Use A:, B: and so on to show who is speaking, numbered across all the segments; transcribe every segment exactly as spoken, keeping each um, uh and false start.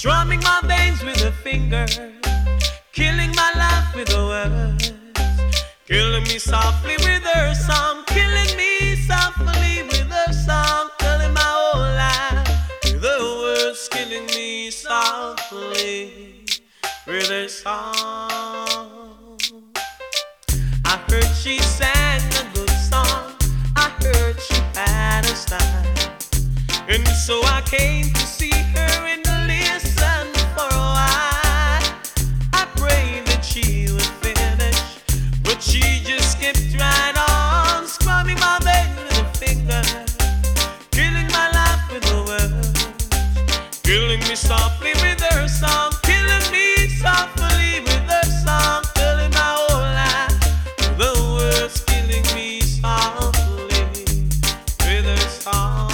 A: Strumming my veins with her finger, killing my life with her words, killing me softly with her song, killing me softly with her song, killing my whole life with her words, killing me softly with her song. I heard she sang a good song, I heard she had a style, and so I came to see her and listen for a while. I prayed that she would finish, but she just kept right on, scrubbing my veins with her finger, killing my life with her words, killing me softly with her song, killing me softly with her song, killing my whole life with her words, killing me softly with her song.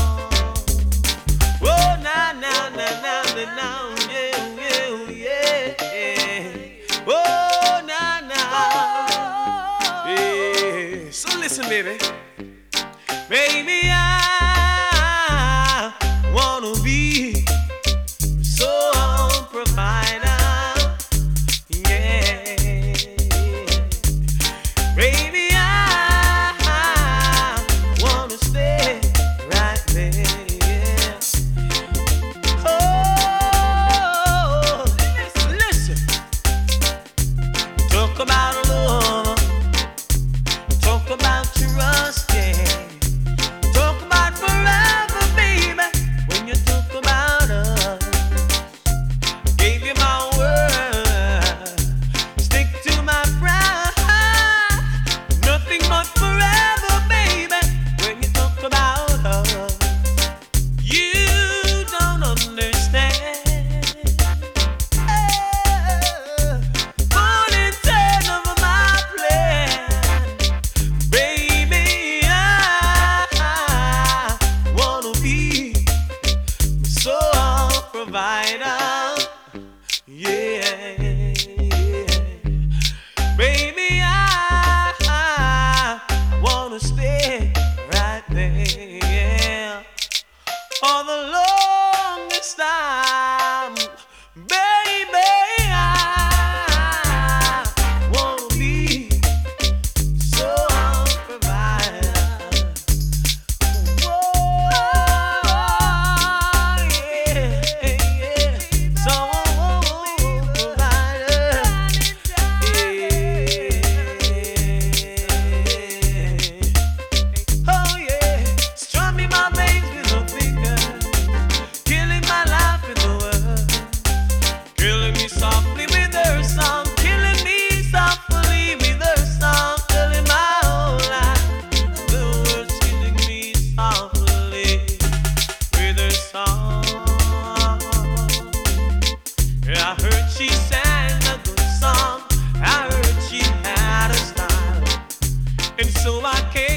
A: Oh, na na na na na na, yeah yeah yeah. Oh, na na. Yeah. So listen, baby. Baby, I wanna be sole provider. Yeah. Baby, I wanna stay right there. Oh, listen. Talk about love. Talk about trust, yeah. Talk about forever, baby. When you talk about us, gave you my word. Stick to my pride. Nothing but forever, baby. When you talk about us, you don't understand. Full intent of my plan, baby. I wanna be sole provider. Yeah, baby, I, I wanna stay right there for the longest time, baby. I wanna be sole provider. Whoa, yeah, yeah. Sole provider. Yeah. Oh yeah, strumming my veins with her finger, killing my life with her words, killing me softly with her song, killing me softly with her song, killing my whole life with her words, killing me softly with her song. Yeah, I heard she sang a good song, I heard she had a style, and so I came